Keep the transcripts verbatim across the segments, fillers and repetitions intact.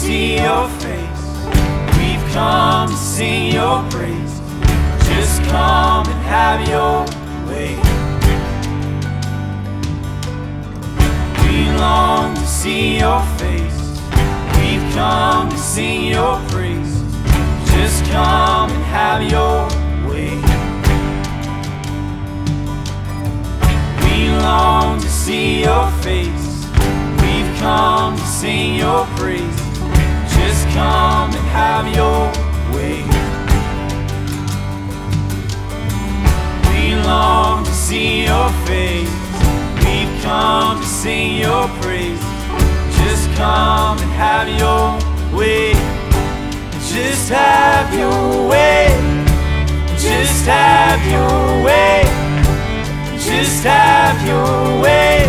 see your face. We've come to sing your praise. Just come and have your way. We long to see your face. We've come to sing your praise. Just come and have your way. We long to see your face. We've come to sing your praise. Just come and have your way. We long to see your face. We've come to sing your praise. Just come and have your way. Just have your way. Just have your way. Just have your way.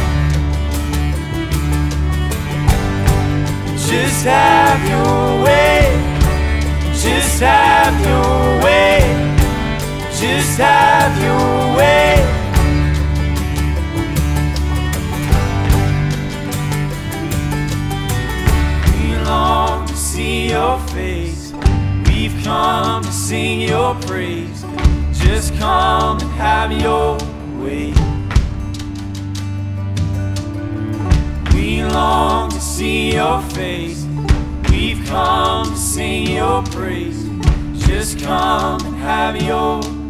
Just have your way. Just have your way. Just have your way. We long to see your face. We've come to sing your praise. Just come and have your way. We long to see your face. We've come to sing your praise. Just come and have your way.